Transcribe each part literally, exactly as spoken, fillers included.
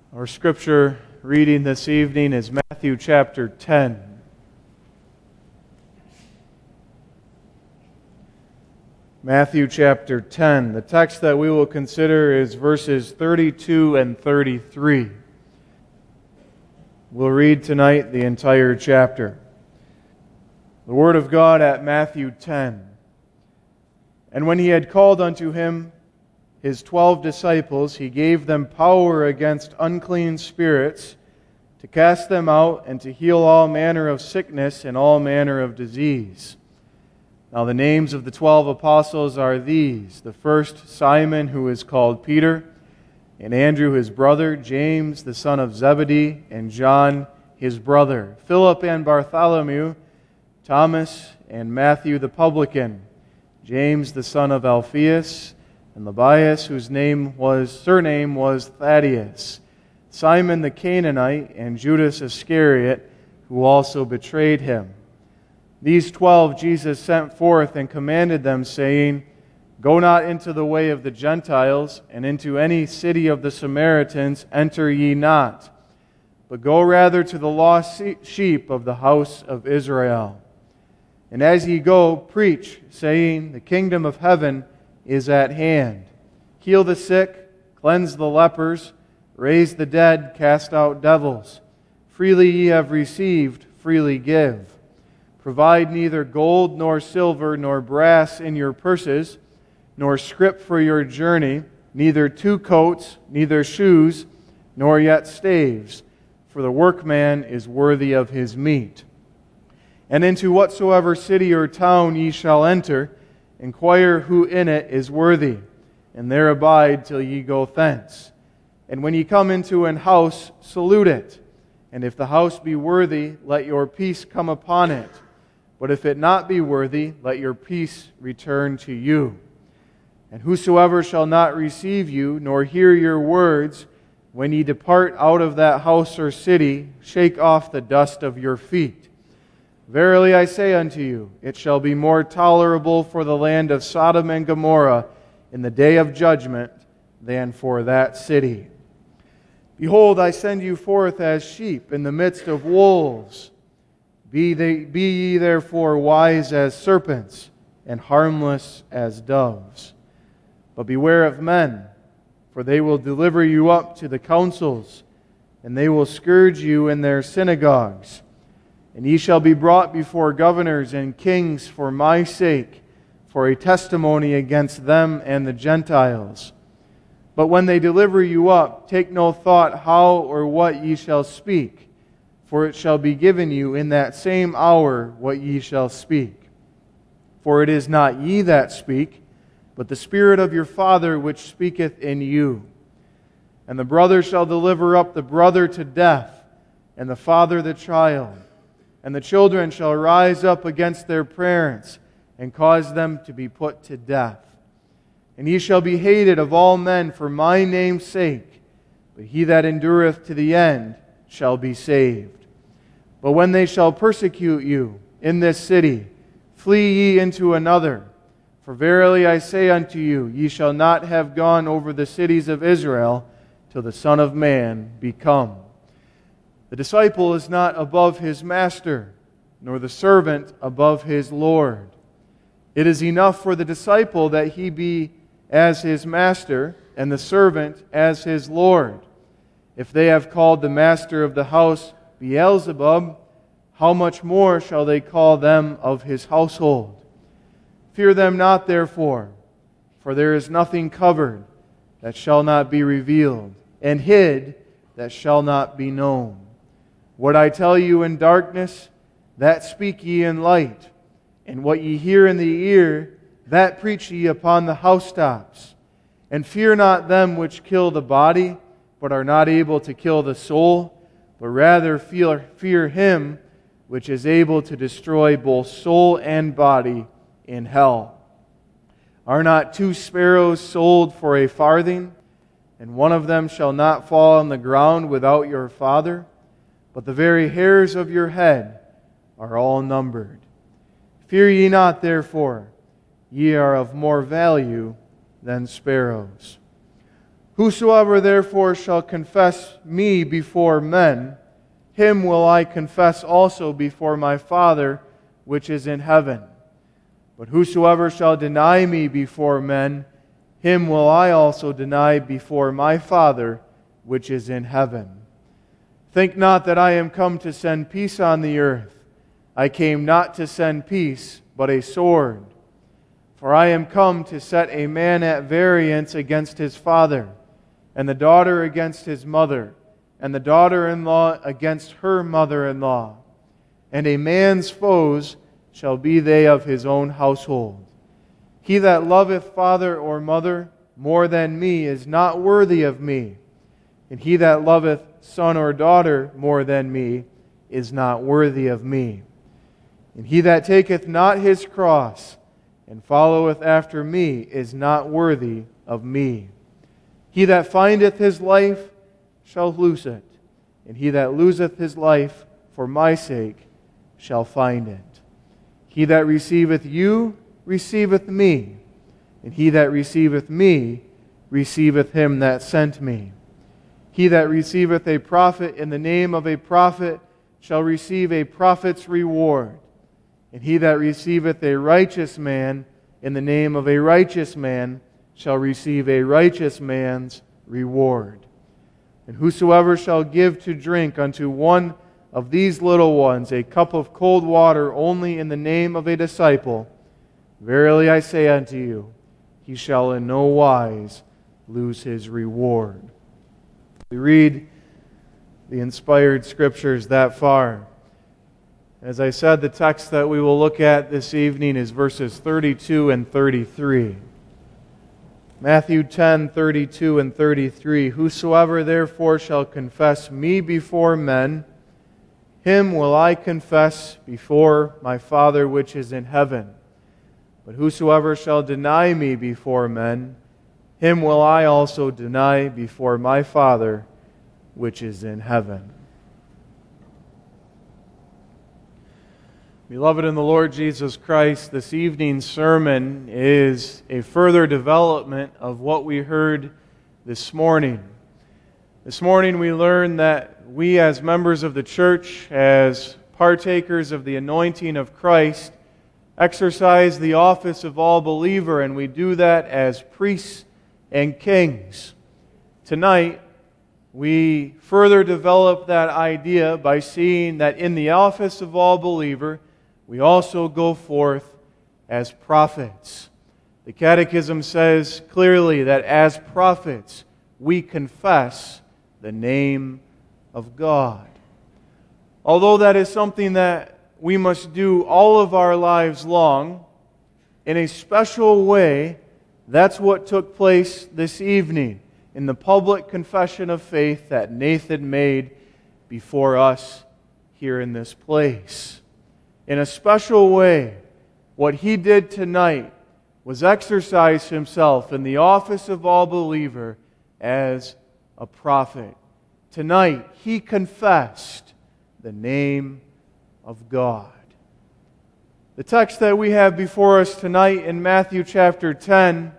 Our scripture reading this evening is Matthew chapter ten. Matthew chapter ten. The text that we will consider is verses thirty-two and thirty-three. We'll read tonight the entire chapter. The Word of God at Matthew ten. And when he had called unto him his twelve disciples, he gave them power against unclean spirits, to cast them out, and to heal all manner of sickness and all manner of disease. Now the names of the twelve apostles are these: the first, Simon, who is called Peter, and Andrew his brother, James the son of Zebedee, and John his brother, Philip and Bartholomew, Thomas and Matthew the publican, James the son of Alphaeus, and Lebbaeus, whose name was surname was Thaddeus, Simon the Canaanite, and Judas Iscariot, who also betrayed him. These twelve Jesus sent forth and commanded them, saying, Go not into the way of the Gentiles, and into any city of the Samaritans enter ye not, but go rather to the lost sheep of the house of Israel. And as ye go, preach, saying, The kingdom of heaven is at hand. Heal the sick, cleanse the lepers, raise the dead, cast out devils. Freely ye have received, freely give. Provide neither gold nor silver nor brass in your purses, nor scrip for your journey, neither two coats, neither shoes, nor yet staves, for the workman is worthy of his meat. And into whatsoever city or town ye shall enter, inquire who in it is worthy, and there abide till ye go thence. And when ye come into an house, salute it. And if the house be worthy, let your peace come upon it. But if it not be worthy, let your peace return to you. And whosoever shall not receive you, nor hear your words, when ye depart out of that house or city, shake off the dust of your feet. Verily I say unto you, it shall be more tolerable for the land of Sodom and Gomorrah in the day of judgment than for that city. Behold, I send you forth as sheep in the midst of wolves. Be, they, be ye therefore wise as serpents, and harmless as doves. But beware of men, for they will deliver you up to the councils, and they will scourge you in their synagogues. And ye shall be brought before governors and kings for my sake, for a testimony against them and the Gentiles. But when they deliver you up, take no thought how or what ye shall speak, for it shall be given you in that same hour what ye shall speak. For it is not ye that speak, but the Spirit of your Father which speaketh in you. And the brother shall deliver up the brother to death, and the father the child. And the children shall rise up against their parents, and cause them to be put to death. And ye shall be hated of all men for my name's sake, but he that endureth to the end shall be saved. But when they shall persecute you in this city, flee ye into another. For verily I say unto you, ye shall not have gone over the cities of Israel till the Son of Man be come. The disciple is not above his master, nor the servant above his Lord. It is enough for the disciple that he be as his master, and the servant as his Lord. If they have called the master of the house Beelzebub, how much more shall they call them of his household? Fear them not, therefore, for there is nothing covered that shall not be revealed, and hid that shall not be known. What I tell you in darkness, that speak ye in light, and what ye hear in the ear, that preach ye upon the housetops. And fear not them which kill the body, but are not able to kill the soul, but rather fear, fear Him which is able to destroy both soul and body in hell. Are not two sparrows sold for a farthing, and one of them shall not fall on the ground without your Father? But the very hairs of your head are all numbered. Fear ye not, therefore, ye are of more value than sparrows. Whosoever therefore shall confess me before men, him will I confess also before my Father which is in heaven. But whosoever shall deny me before men, him will I also deny before my Father which is in heaven. Think not that I am come to send peace on the earth. I came not to send peace, but a sword. For I am come to set a man at variance against his father, and the daughter against his mother, and the daughter-in-law against her mother-in-law. And a man's foes shall be they of his own household. He that loveth father or mother more than me is not worthy of me, and he that loveth son or daughter more than me is not worthy of me. And he that taketh not his cross and followeth after me is not worthy of me. He that findeth his life shall lose it, and he that loseth his life for my sake shall find it. He that receiveth you receiveth me, and he that receiveth me receiveth him that sent me. He that receiveth a prophet in the name of a prophet shall receive a prophet's reward. And he that receiveth a righteous man in the name of a righteous man shall receive a righteous man's reward. And whosoever shall give to drink unto one of these little ones a cup of cold water only in the name of a disciple, verily I say unto you, he shall in no wise lose his reward. We read the inspired Scriptures that far. As I said, the text that we will look at this evening is verses thirty-two and thirty-three. Matthew ten, thirty-two and thirty-three. Whosoever therefore shall confess me before men, him will I confess before my Father which is in heaven. But whosoever shall deny me before men, him will I also deny before my Father which is in heaven. Beloved in the Lord Jesus Christ, this evening's sermon is a further development of what we heard this morning. This morning we learned that we as members of the church, as partakers of the anointing of Christ, exercise the office of all believer, and we do that as priests and kings. Tonight, we further develop that idea by seeing that in the office of all believer, we also go forth as prophets. The Catechism says clearly that as prophets, we confess the name of God. Although that is something that we must do all of our lives long, in a special way, that's what took place this evening in the public confession of faith that Nathan made before us here in this place. In a special way, what he did tonight was exercise himself in the office of all believer as a prophet. Tonight, he confessed the name of God. The text that we have before us tonight in Matthew chapter ten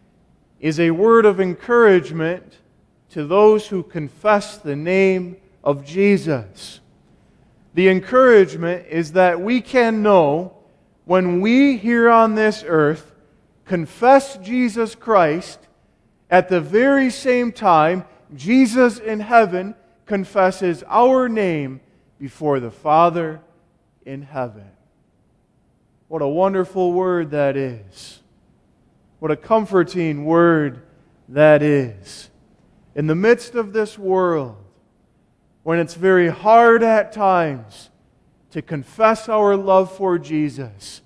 is a word of encouragement to those who confess the name of Jesus. The encouragement is that we can know when we here on this earth confess Jesus Christ, at the very same time Jesus in heaven confesses our name before the Father in heaven. What a wonderful word that is. What a comforting word that is. In the midst of this world, when it's very hard at times to confess our love for Jesus,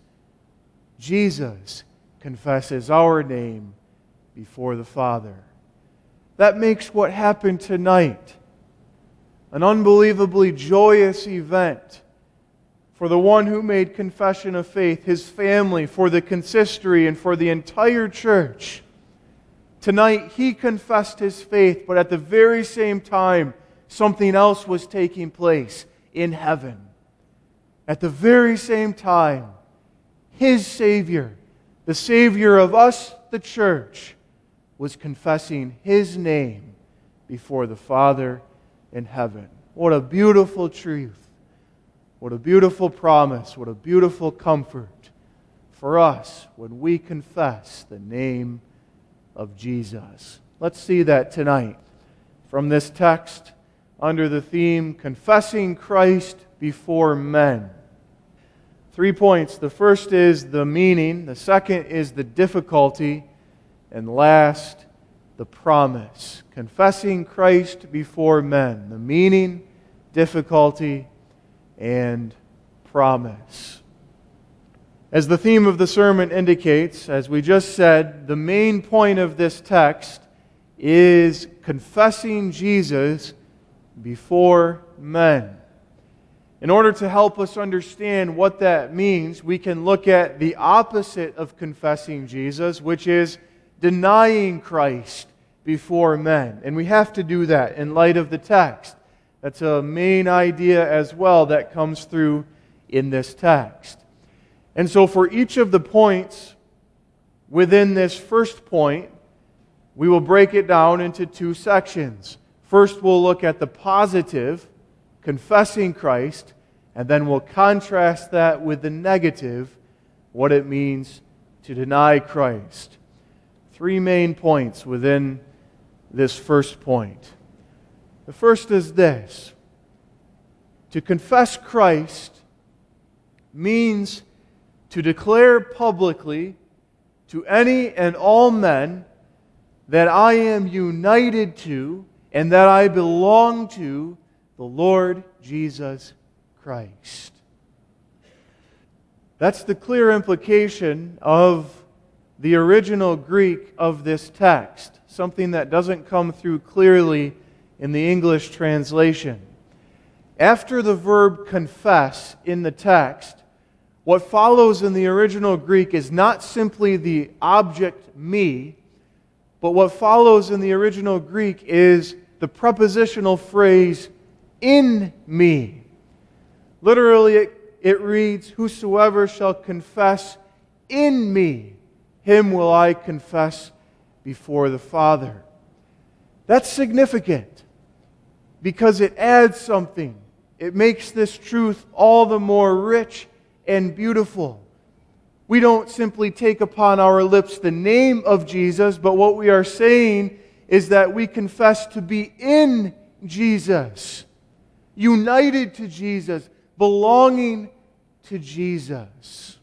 Jesus confesses our name before the Father. That makes what happened tonight an unbelievably joyous event for the one who made confession of faith, his family, for the consistory, and for the entire church. Tonight, he confessed his faith, but at the very same time, something else was taking place in heaven. At the very same time, his Savior, the Savior of us, the church, was confessing His name before the Father in heaven. What a beautiful truth. What a beautiful promise. What a beautiful comfort for us when we confess the name of Jesus. Let's see that tonight from this text under the theme, Confessing Christ Before Men. Three points. The first is the meaning. The second is the difficulty. And last, the promise. Confessing Christ before men. The meaning, difficulty, and promise. As the theme of the sermon indicates, as we just said, the main point of this text is confessing Jesus before men. In order to help us understand what that means, we can look at the opposite of confessing Jesus, which is denying Christ before men. And we have to do that in light of the text. That's a main idea as well that comes through in this text. And so for each of the points within this first point, we will break it down into two sections. First, we'll look at the positive, confessing Christ, and then we'll contrast that with the negative, what it means to deny Christ. Three main points within this first point. The first is this: to confess Christ means to declare publicly to any and all men that I am united to and that I belong to the Lord Jesus Christ. That's the clear implication of the original Greek of this text, something that doesn't come through clearly in the English translation. After the verb confess in the text, what follows in the original Greek is not simply the object me, but what follows in the original Greek is the prepositional phrase in me. Literally, it, it reads, whosoever shall confess in me, him will I confess before the Father. That's significant because it adds something. It makes this truth all the more rich and beautiful. We don't simply take upon our lips the name of Jesus, but what we are saying is that we confess to be in Jesus, united to Jesus, belonging to Jesus.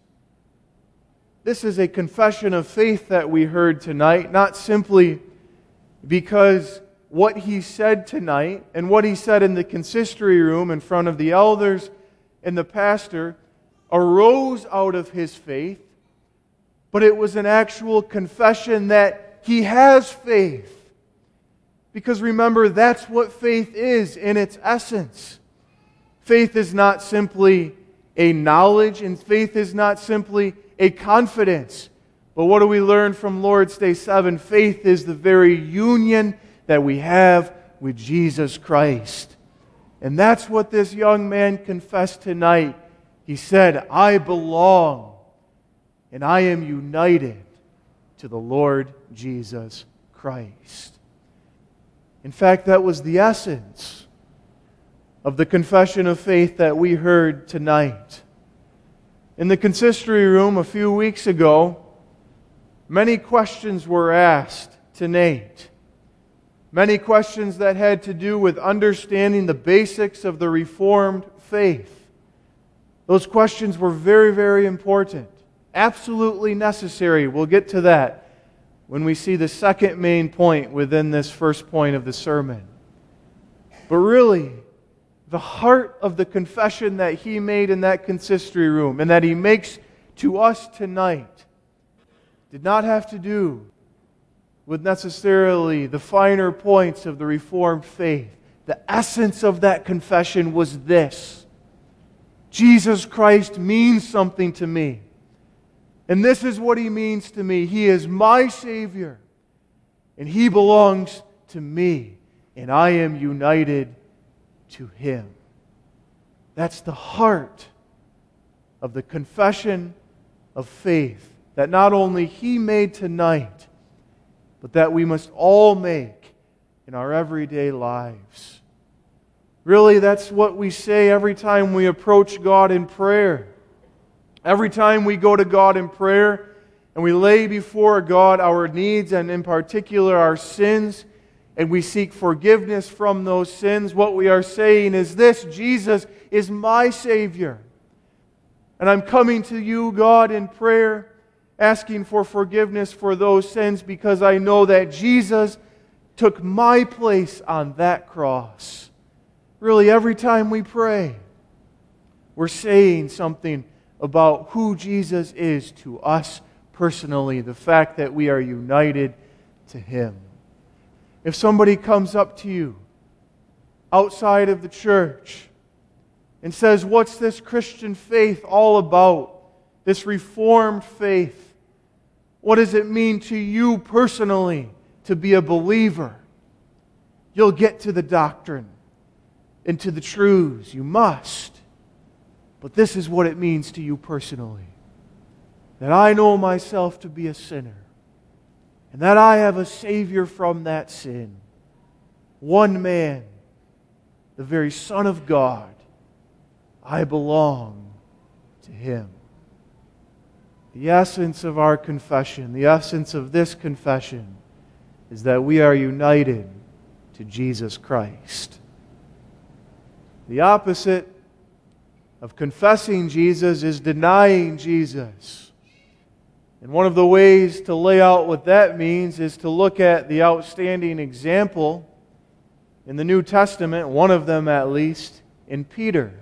This is a confession of faith that we heard tonight, not simply because what he said tonight and what he said in the consistory room in front of the elders and the pastor arose out of his faith, but it was an actual confession that he has faith. Because remember, that's what faith is in its essence. Faith is not simply a knowledge, and faith is not simply a confidence. But what do we learn from Lord's Day seven? Faith is the very union that we have with Jesus Christ. And that's what this young man confessed tonight. He said, I belong and I am united to the Lord Jesus Christ. In fact, that was the essence of the confession of faith that we heard tonight. In the consistory room a few weeks ago, many questions were asked to Nate. Many questions that had to do with understanding the basics of the Reformed faith. Those questions were very, very important. Absolutely necessary. We'll get to that when we see the second main point within this first point of the sermon. But really, the heart of the confession that he made in that consistory room and that he makes to us tonight did not have to do with necessarily the finer points of the Reformed faith. The essence of that confession was this: Jesus Christ means something to me. And this is what He means to me. He is my Savior. And He belongs to me. And I am united to Him. That's the heart of the confession of faith that not only he made tonight, but that we must all make in our everyday lives. Really, that's what we say every time we approach God in prayer. Every time we go to God in prayer and we lay before God our needs and in particular our sins, and we seek forgiveness from those sins, what we are saying is this: Jesus is my Savior. And I'm coming to you, God, in prayer, asking for forgiveness for those sins because I know that Jesus took my place on that cross. Really, every time we pray, we're saying something about who Jesus is to us personally, the fact that we are united to Him. If somebody comes up to you outside of the church and says, "What's this Christian faith all about? This Reformed faith? What does it mean to you personally to be a believer?" You'll get to the doctrine and to the truths. You must. But this is what it means to you personally. That I know myself to be a sinner. And that I have a Savior from that sin. One man, the very Son of God. I belong to Him. The essence of our confession, the essence of this confession, is that we are united to Jesus Christ. The opposite of confessing Jesus is denying Jesus. And one of the ways to lay out what that means is to look at the outstanding example in the New Testament, one of them at least, in Peter.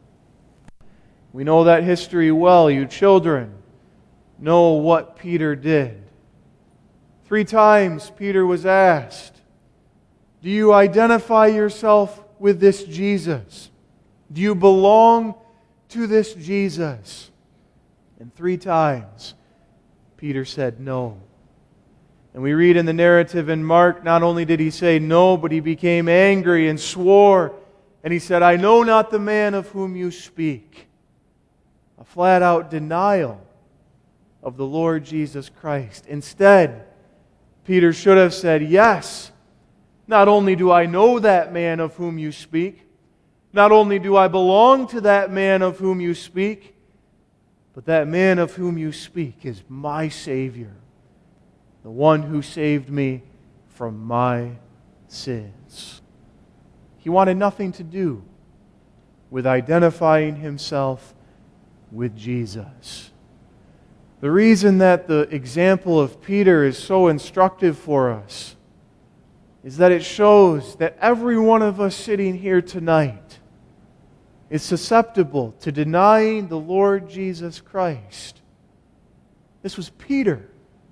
We know that history well. You children know what Peter did. Three times Peter was asked, "Do you identify yourself with this Jesus? Do you belong to this Jesus?" And three times Peter said no. And we read in the narrative in Mark, not only did he say no, but he became angry and swore. And he said, "I know not the man of whom you speak." A flat-out denial of the Lord Jesus Christ. Instead, Peter should have said, "Yes, not only do I know that man of whom you speak, not only do I belong to that man of whom you speak, but that man of whom you speak is my Savior, the one who saved me from my sins." He wanted nothing to do with identifying himself with Jesus. The reason that the example of Peter is so instructive for us is that it shows that every one of us sitting here tonight is susceptible to denying the Lord Jesus Christ. This was Peter,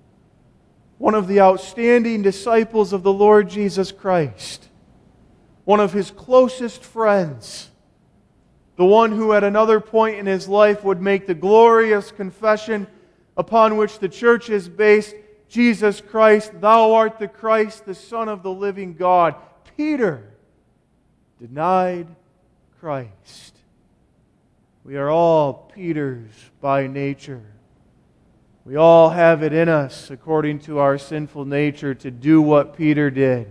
one of the outstanding disciples of the Lord Jesus Christ, one of His closest friends, the one who at another point in his life would make the glorious confession upon which the church is based, "Jesus Christ, Thou art the Christ, the Son of the living God." Peter denied Christ. We are all Peters by nature. We all have it in us, according to our sinful nature, to do what Peter did.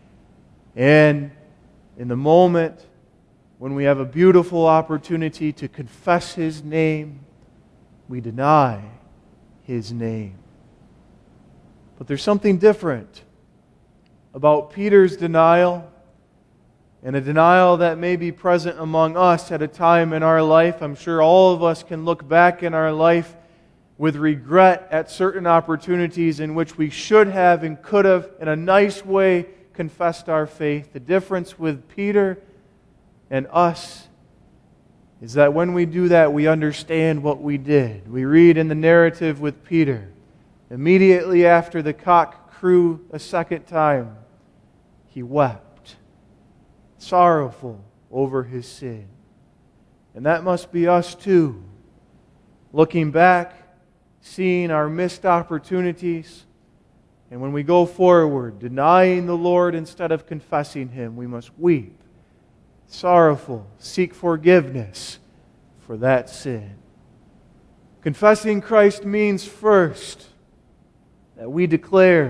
And in the moment when we have a beautiful opportunity to confess His name, we deny His name. But there's something different about Peter's denial, and a denial that may be present among us at a time in our life. I'm sure all of us can look back in our life with regret at certain opportunities in which we should have and could have, in a nice way, confessed our faith. The difference with Peter and us is that when we do that, we understand what we did. We read in the narrative with Peter, immediately after the cock crew a second time, he wept, sorrowful over his sin. And that must be us too. Looking back, seeing our missed opportunities, and when we go forward, denying the Lord instead of confessing Him, we must weep, sorrowful, seek forgiveness for that sin. Confessing Christ means first that we declare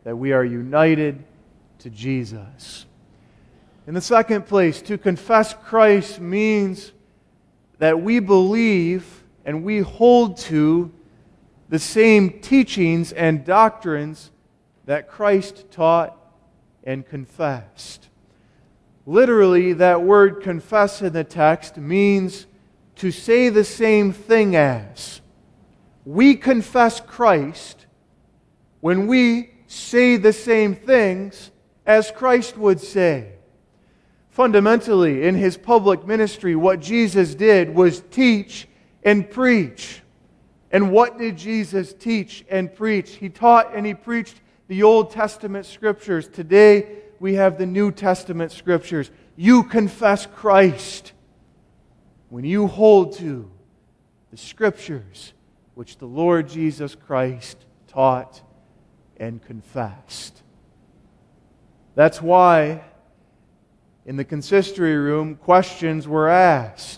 that we are united to Jesus. In the second place, to confess Christ means that we believe and we hold to the same teachings and doctrines that Christ taught and confessed. Literally, that word confess in the text means to say the same thing as. We confess Christ when we say the same things as Christ would say. Fundamentally, in His public ministry, what Jesus did was teach and preach. And what did Jesus teach and preach? He taught and He preached the Old Testament Scriptures. Today, we have the New Testament Scriptures. You confess Christ when you hold to the Scriptures which the Lord Jesus Christ taught and confessed. That's why in the consistory room, questions were asked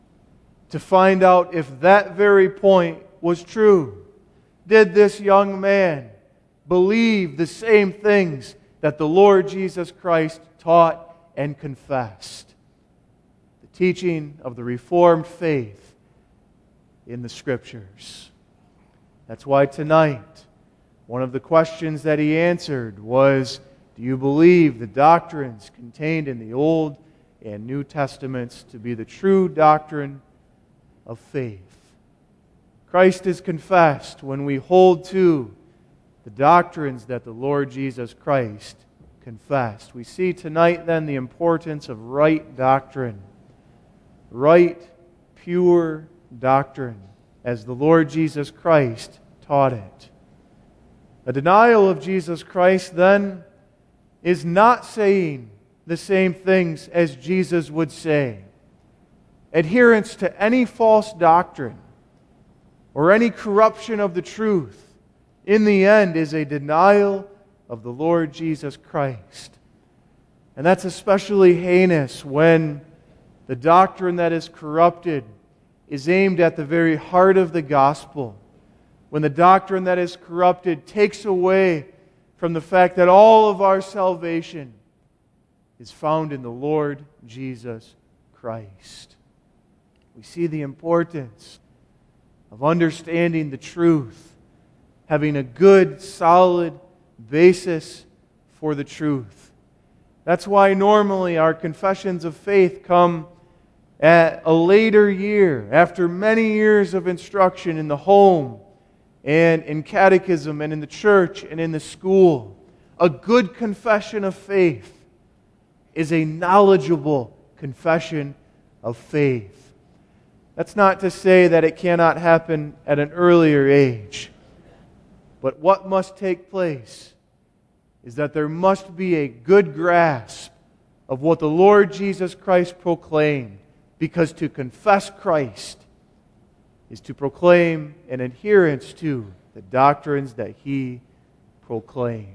to find out if that very point was true. Did this young man believe the same things that the Lord Jesus Christ taught and confessed? The teaching of the Reformed faith in the Scriptures. That's why tonight, one of the questions that he answered was, do you believe the doctrines contained in the Old and New Testaments to be the true doctrine of faith? Christ is confessed when we hold to the doctrines that the Lord Jesus Christ confessed. We see tonight then the importance of right doctrine. Right, pure doctrine, as the Lord Jesus Christ taught it. A denial of Jesus Christ then is not saying the same things as Jesus would say. Adherence to any false doctrine or any corruption of the truth, in the end, is a denial of the Lord Jesus Christ. And that's especially heinous when the doctrine that is corrupted is aimed at the very heart of the gospel. When the doctrine that is corrupted takes away from the fact that all of our salvation is found in the Lord Jesus Christ. We see the importance of understanding the truth, having a good, solid basis for the truth. That's why normally our confessions of faith come at a later year, after many years of instruction in the home and in catechism and in the church and in the school. A good confession of faith is a knowledgeable confession of faith. That's not to say that it cannot happen at an earlier age. But what must take place is that there must be a good grasp of what the Lord Jesus Christ proclaimed, because to confess Christ is to proclaim an adherence to the doctrines that He proclaimed.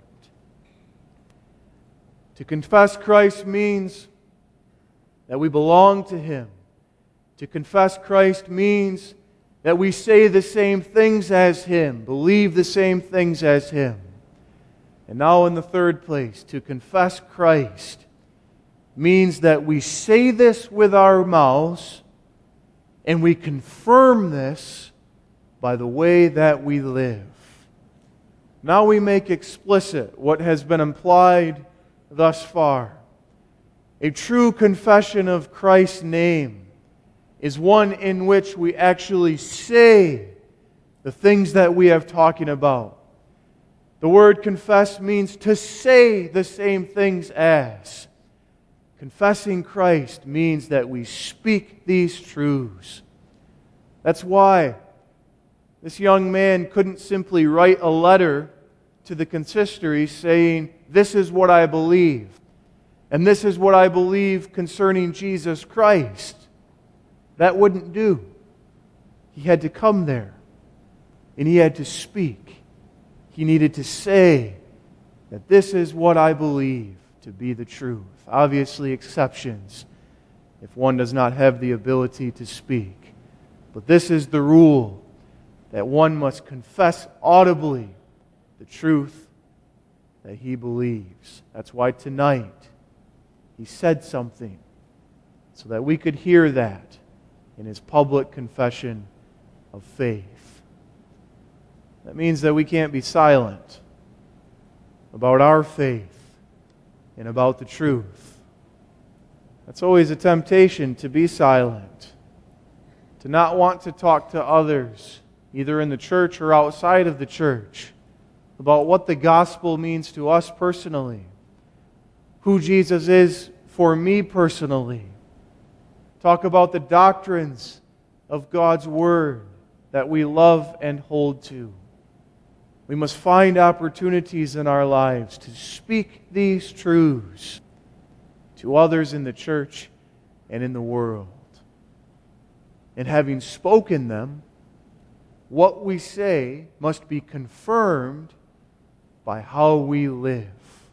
To confess Christ means that we belong to Him. To confess Christ means that we say the same things as Him, believe the same things as Him. And now in the third place, to confess Christ means that we say this with our mouths, and we confirm this by the way that we live. Now we make explicit what has been implied thus far. A true confession of Christ's name is one in which we actually say the things that we have talking about. The word confess means to say the same things as. Confessing Christ means that we speak these truths. That's why this young man couldn't simply write a letter to the consistory saying, this is what I believe, and this is what I believe concerning Jesus Christ. That wouldn't do. He had to come there, and he had to speak. He needed to say that this is what I believe to be the truth. Obviously, exceptions if one does not have the ability to speak. But this is the rule, that one must confess audibly the truth that he believes. That's why tonight he said something, so that we could hear that in his public confession of faith. That means that we can't be silent about our faith and about the truth. That's always a temptation, to be silent, to not want to talk to others, either in the church or outside of the church, about what the gospel means to us personally, who Jesus is for me personally. Talk about the doctrines of God's Word that we love and hold to. We must find opportunities in our lives to speak these truths to others in the church and in the world. And having spoken them, what we say must be confirmed by how we live.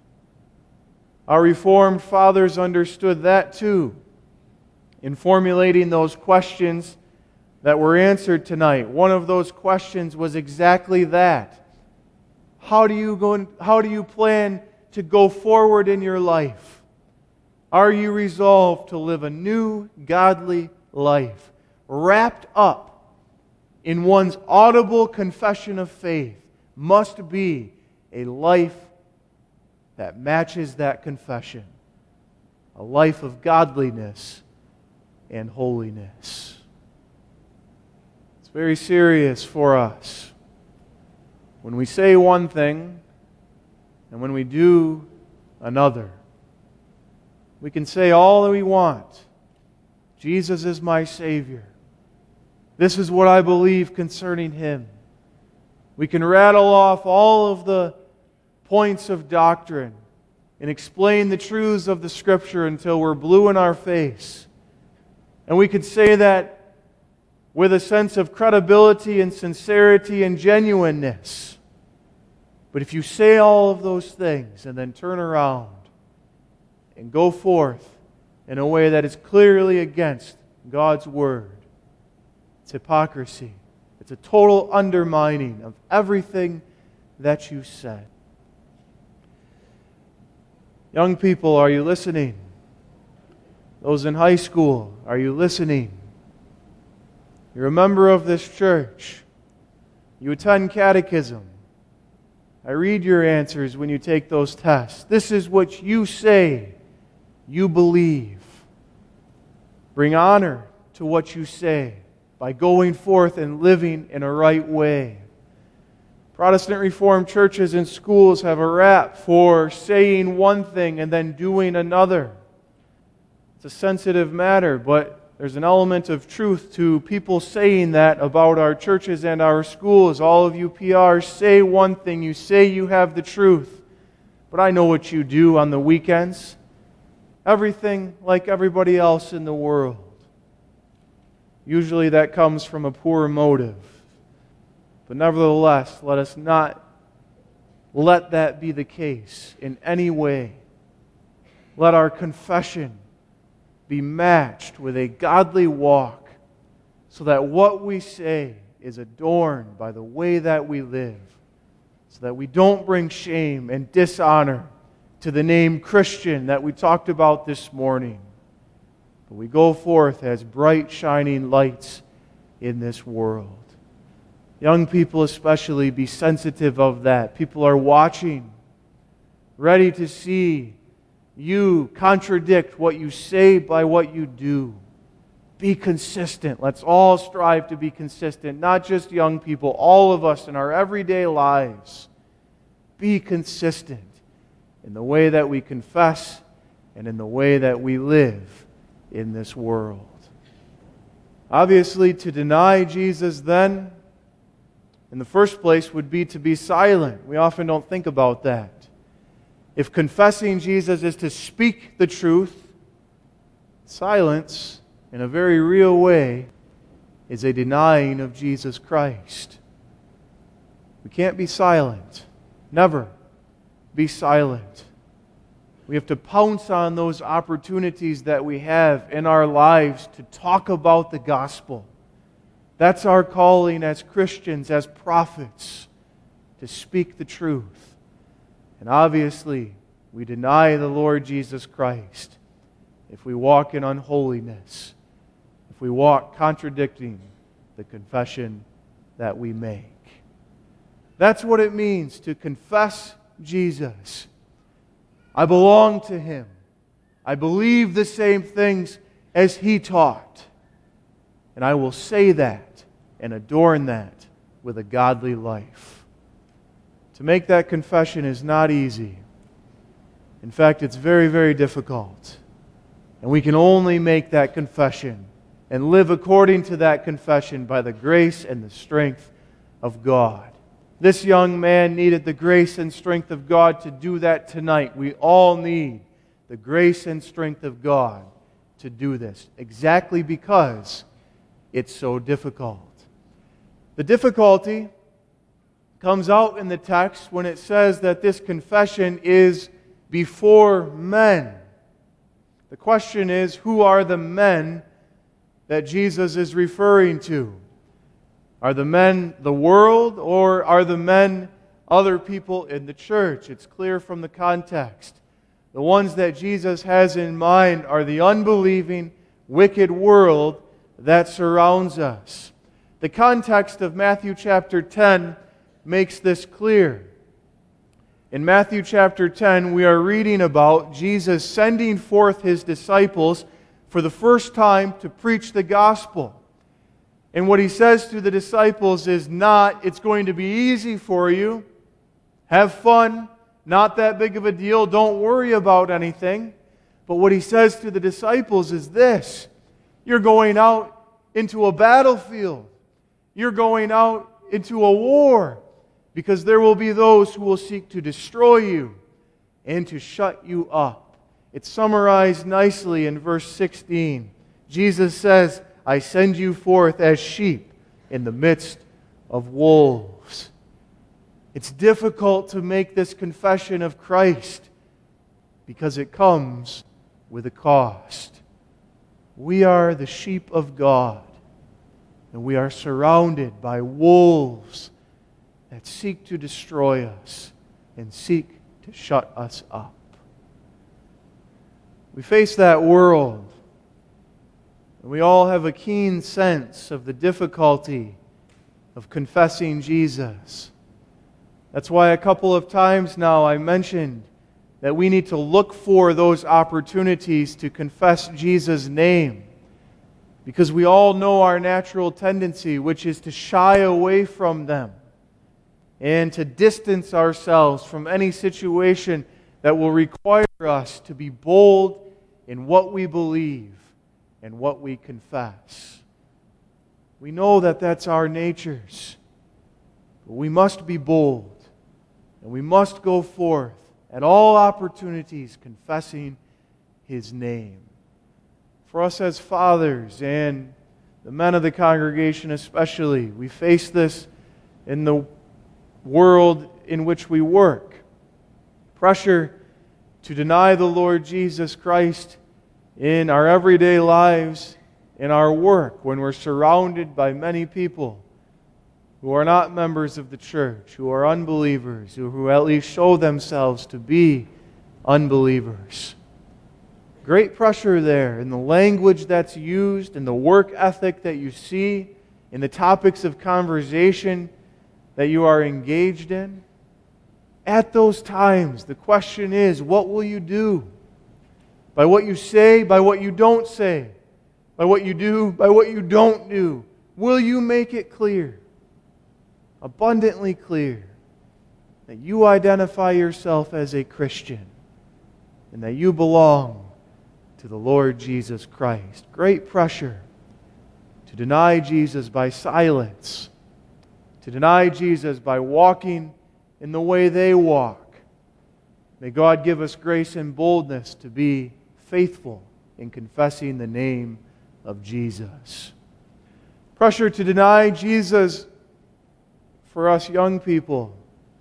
Our Reformed fathers understood that too in formulating those questions that were answered tonight. One of those questions was exactly that. How do you go? How do you plan to go forward in your life? Are you resolved to live a new, godly life, wrapped up in one's audible confession of faith? Must be a life that matches that confession, a life of godliness and holiness. It's very serious for us when we say one thing and when we do another. We can say all that we want. Jesus is my Savior. This is what I believe concerning Him. We can rattle off all of the points of doctrine and explain the truths of the Scripture until we're blue in our face. And we could say that with a sense of credibility and sincerity and genuineness. But if you say all of those things and then turn around and go forth in a way that is clearly against God's Word, it's hypocrisy. It's a total undermining of everything that you said. Young people, are you listening? Those in high school, are you listening? You're a member of this church. You attend catechism. I read your answers when you take those tests. This is what you say you believe. Bring honor to what you say by going forth and living in a right way. Protestant Reformed churches and schools have a rap for saying one thing and then doing another. It's a sensitive matter, but there's an element of truth to people saying that about our churches and our schools. All of you P Rs say one thing. You say you have the truth. But I know what you do on the weekends. Everything like everybody else in the world. Usually that comes from a poor motive. But nevertheless, let us not let that be the case in any way. Let our confession be matched with a godly walk, so that what we say is adorned by the way that we live, so that we don't bring shame and dishonor to the name Christian that we talked about this morning, but we go forth as bright shining lights in this world. Young people especially, be sensitive of that. People are watching, ready to see you contradict what you say by what you do. Be consistent. Let's all strive to be consistent. Not just young people, all of us in our everyday lives. Be consistent in the way that we confess and in the way that we live in this world. Obviously, to deny Jesus then, in the first place, would be to be silent. We often don't think about that. If confessing Jesus is to speak the truth, silence, in a very real way, is a denying of Jesus Christ. We can't be silent. Never be silent. We have to pounce on those opportunities that we have in our lives to talk about the gospel. That's our calling as Christians, as prophets, to speak the truth And obviously, we deny the Lord Jesus Christ if we walk in unholiness, if we walk contradicting the confession that we make. That's what it means to confess Jesus. I belong to Him. I believe the same things as He taught. And I will say that and adorn that with a godly life. To make that confession is not easy. In fact, it's very, very difficult. And we can only make that confession and live according to that confession by the grace and the strength of God. This young man needed the grace and strength of God to do that tonight. We all need the grace and strength of God to do this, exactly because it's so difficult. The difficulty comes out in the text when it says that this confession is before men. The question is, who are the men that Jesus is referring to? Are the men the world, or are the men other people in the church? It's clear from the context. The ones that Jesus has in mind are the unbelieving, wicked world that surrounds us. The context of Matthew chapter ten makes this clear. In Matthew chapter ten, we are reading about Jesus sending forth His disciples for the first time to preach the gospel. And what He says to the disciples is not, it's going to be easy for you. Have fun. Not that big of a deal. Don't worry about anything. But what He says to the disciples is this: you're going out into a battlefield. You're going out into a war, because there will be those who will seek to destroy you and to shut you up. It's summarized nicely in verse sixteen. Jesus says, I send you forth as sheep in the midst of wolves. It's difficult to make this confession of Christ because it comes with a cost. We are the sheep of God, and we are surrounded by wolves that seek to destroy us and seek to shut us up. We face that world, and we all have a keen sense of the difficulty of confessing Jesus. That's why a couple of times now I mentioned that we need to look for those opportunities to confess Jesus' name, because we all know our natural tendency, which is to shy away from them and to distance ourselves from any situation that will require us to be bold in what we believe and what we confess. We know that that's our natures, but we must be bold, and we must go forth at all opportunities confessing His name. For us as fathers and the men of the congregation especially, we face this in the world in which we work. Pressure to deny the Lord Jesus Christ in our everyday lives, in our work, when we're surrounded by many people who are not members of the church, who are unbelievers, who, who at least show themselves to be unbelievers. Great pressure there in the language that's used, in the work ethic that you see, in the topics of conversation that you are engaged in. At those times, the question is, what will you do? By what you say, by what you don't say, by what you do, by what you don't do. Will you make it clear, abundantly clear, that you identify yourself as a Christian and that you belong to the Lord Jesus Christ? Great pressure to deny Jesus by silence, to deny Jesus by walking in the way they walk. May God give us grace and boldness to be faithful in confessing the name of Jesus. Pressure to deny Jesus for us young people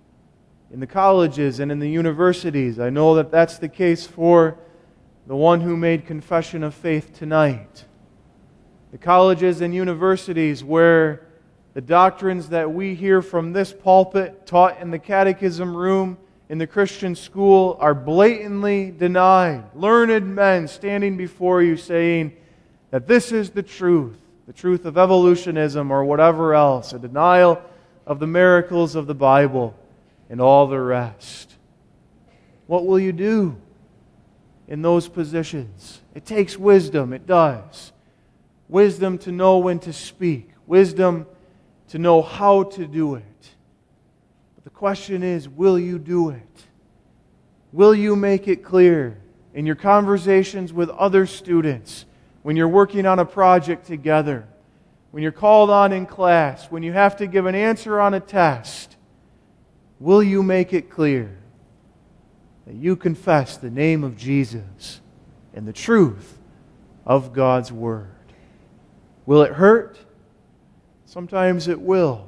in the colleges and in the universities. I know that that's the case for the one who made confession of faith tonight. The colleges and universities where the doctrines that we hear from this pulpit taught in the catechism room in the Christian school are blatantly denied. Learned men standing before you saying that this is the truth, the truth of evolutionism or whatever else, a denial of the miracles of the Bible and all the rest. What will you do in those positions? It takes wisdom, it does. Wisdom to know when to speak, wisdom to know how to do it. But the question is, will you do it? Will you make it clear in your conversations with other students, when you're working on a project together, when you're called on in class, when you have to give an answer on a test? Will you make it clear that you confess the name of Jesus and the truth of God's Word? Will it hurt? Sometimes it will.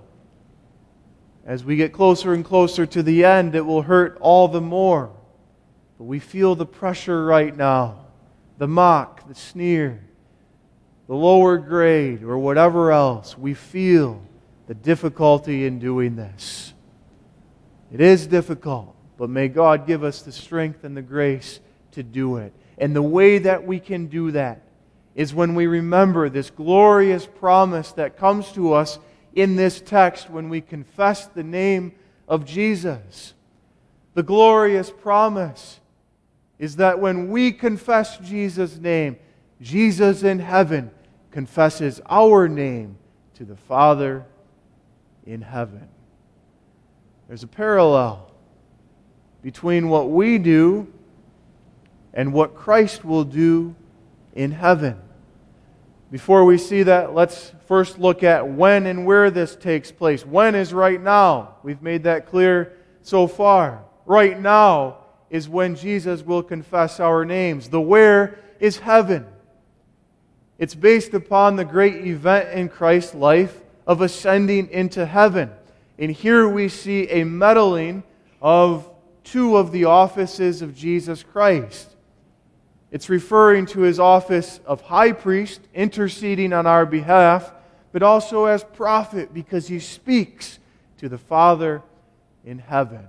As we get closer and closer to the end, it will hurt all the more. But we feel the pressure right now, the mock, the sneer, the lower grade, or whatever else. We feel the difficulty in doing this. It is difficult, but may God give us the strength and the grace to do it. And the way that we can do that is when we remember this glorious promise that comes to us in this text when we confess the name of Jesus. The glorious promise is that when we confess Jesus' name, Jesus in heaven confesses our name to the Father in heaven. There's a parallel between what we do and what Christ will do in heaven. Before we see that, let's first look at when and where this takes place. When is right now. We've made that clear so far. Right now is when Jesus will confess our names. The where is heaven. It's based upon the great event in Christ's life of ascending into heaven. And here we see a meddling of two of the offices of Jesus Christ. It's referring to His office of high priest, interceding on our behalf, but also as prophet, because He speaks to the Father in heaven.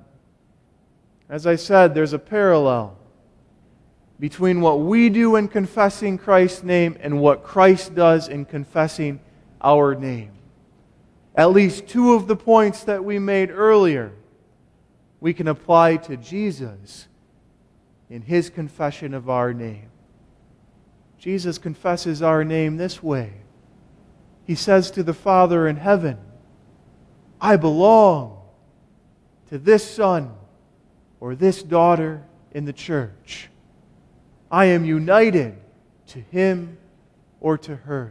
As I said, there's a parallel between what we do in confessing Christ's name and what Christ does in confessing our name. At least two of the points that we made earlier we can apply to Jesus in His confession of our name. Jesus confesses our name this way. He says to the Father in heaven, I belong to this son or this daughter in the church. I am united to him or to her.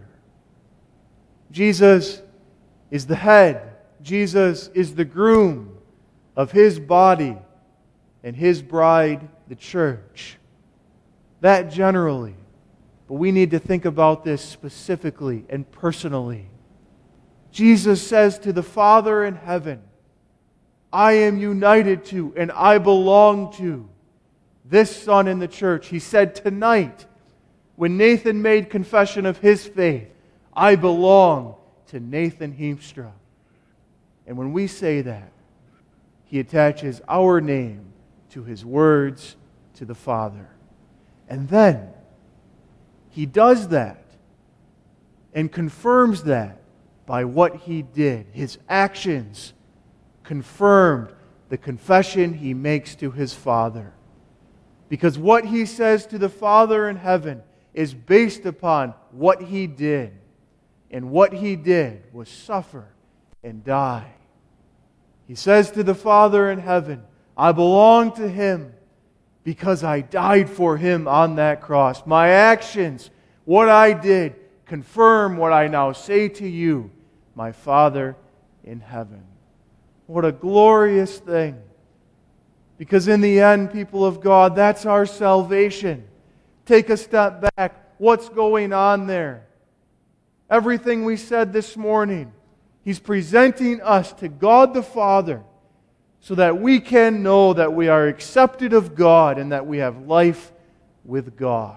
Jesus is the head. Jesus is the groom of His body and His bride, the church. That generally. But we need to think about this specifically and personally. Jesus says to the Father in heaven, I am united to and I belong to this son in the church. He said tonight, when Nathan made confession of his faith, I belong to Nathan Heemstra. And when we say that, he attaches our name to his words to the Father. And then he does that and confirms that by what he did. His actions confirmed the confession he makes to his Father. Because what he says to the Father in heaven is based upon what he did. And what he did was suffer and die. He says to the Father in heaven, I belong to Him because I died for Him on that cross. My actions, what I did, confirm what I now say to you, my Father in heaven. What a glorious thing. Because in the end, people of God, that's our salvation. Take a step back. What's going on there? Everything we said this morning, He's presenting us to God the Father so that we can know that we are accepted of God and that we have life with God.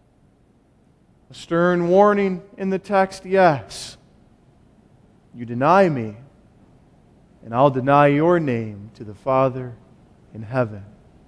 A stern warning in the text, yes. You deny me, and I'll deny your name to the Father in heaven.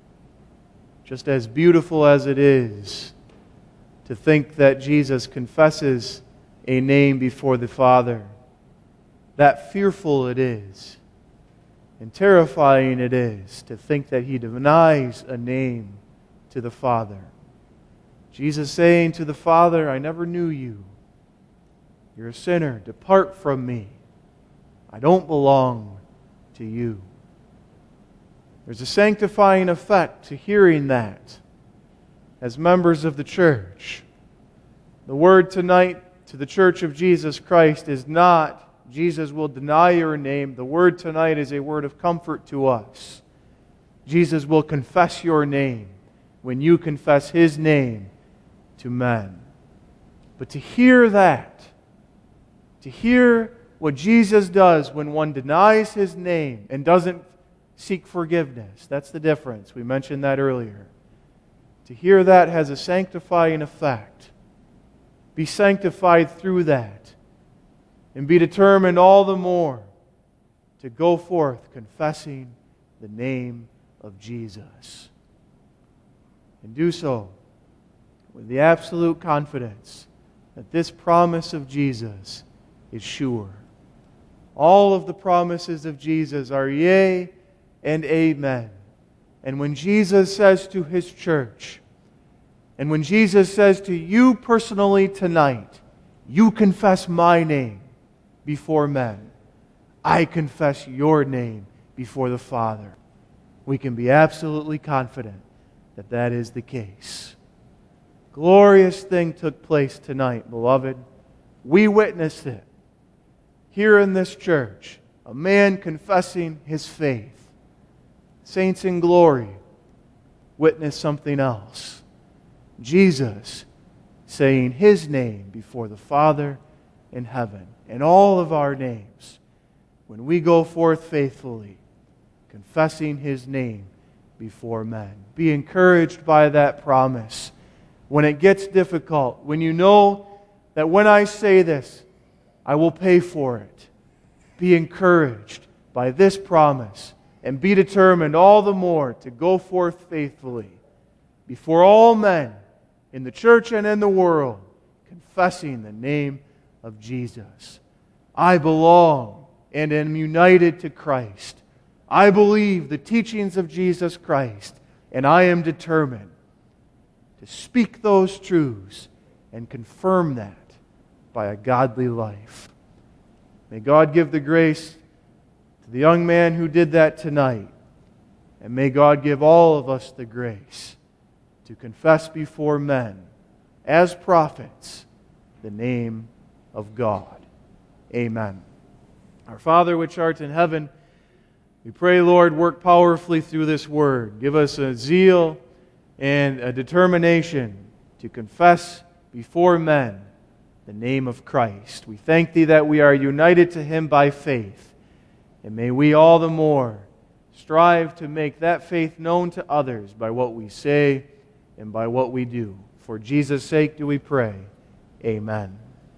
Just as beautiful as it is to think that Jesus confesses a name before the Father, that fearful it is and terrifying it is to think that He denies a name to the Father. Jesus saying to the Father, I never knew you. You're a sinner. Depart from me. I don't belong to you. There's a sanctifying effect to hearing that as members of the church. The word tonight to the Church of Jesus Christ is not, Jesus will deny your name. The word tonight is a word of comfort to us. Jesus will confess your name when you confess His name to men. But to hear that, to hear what Jesus does when one denies His name and doesn't seek forgiveness, that's the difference. We mentioned that earlier. To hear that has a sanctifying effect. Be sanctified through that. And be determined all the more to go forth confessing the name of Jesus. And do so with the absolute confidence that this promise of Jesus is sure. All of the promises of Jesus are yea and amen. And when Jesus says to His church, and when Jesus says to you personally tonight, you confess my name before men, I confess your name before the Father, we can be absolutely confident that that is the case. Glorious thing took place tonight, beloved. We witnessed it here in this church. A man confessing his faith. Saints in glory witnessed something else. Jesus saying His name before the Father in heaven. And all of our names, when we go forth faithfully, confessing His name before men. Be encouraged by that promise. When it gets difficult, when you know that when I say this, I will pay for it. Be encouraged by this promise and be determined all the more to go forth faithfully before all men in the church and in the world, confessing the name of Jesus. I belong and am united to Christ. I believe the teachings of Jesus Christ, and I am determined to speak those truths and confirm that by a godly life. May God give the grace to the young man who did that tonight, and may God give all of us the grace to confess before men, as prophets, the name of God. Amen. Our Father which art in heaven, we pray, Lord, work powerfully through this word. Give us a zeal and a determination to confess before men the name of Christ. We thank Thee that we are united to Him by faith. And may we all the more strive to make that faith known to others by what we say and by what we do. For Jesus' sake do we pray. Amen.